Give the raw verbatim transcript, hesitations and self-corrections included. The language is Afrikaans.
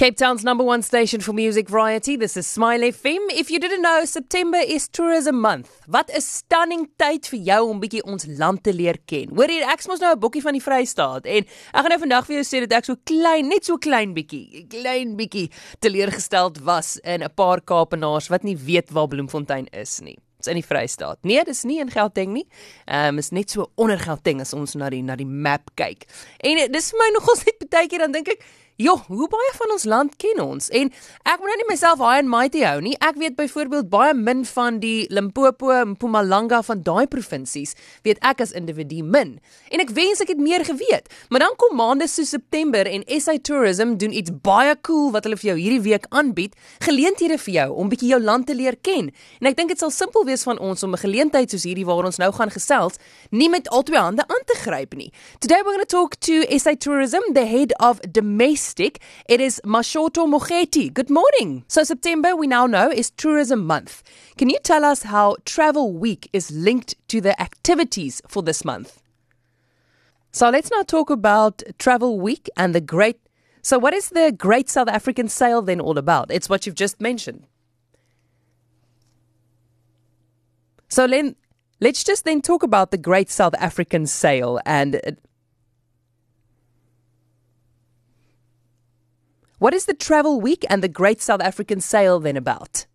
Cape Town's number one station for music variety. This is Smile F M. If you didn't know, September is Tourism Month. Wat 'n stunning tyd vir jou om bietjie ons land te leer ken. Hoor hier, ek is mos nou 'n bokkie van die Vrystaat en ek gaan nou vandag vir jou sê dat ek so klein, net so klein bietjie, klein bietjie teleurgesteld was in 'n paar Kaapenaars wat nie weet waar Bloemfontein is nie. Dis in die Vrystaat. Nee, dis nie in Gauteng nie. Ehm um, is net so onder Gauteng as ons na die na die map kyk. En dis vir my nogals net baie keer dan dink ek, joh, hoe baie van ons land ken ons? En ek moet nou nie myself high and mighty hou nie. Ek weet byvoorbeeld baie min van die Limpopo en Mpumalanga van daai provinsies, weet ek as individu min. En ek wens ek het meer geweet. Maar dan kom maande so September en S A Tourism doen iets baie cool wat hulle vir jou hierdie week aanbied, geleenthede vir jou om bietjie jou land te leer ken. En ek dink dit sal simpel wees van ons om 'n geleentheid soos hierdie waar ons nou gaan gesels, nie met al twee hande aan te gryp nie. Today we're going to talk to S A Tourism, the head of domestic. It is Mashoto Mogeti. Good morning. So September, we now know, is Tourism Month. Can you tell us how Travel Week is linked to the activities for this month? So let's now talk about Travel Week and the Great... So what is the Great South African Sale then all about? It's what you've just mentioned. So then, let's just then talk about the Great South African Sale and... What is the Travel Week and the Great South African Sale then about?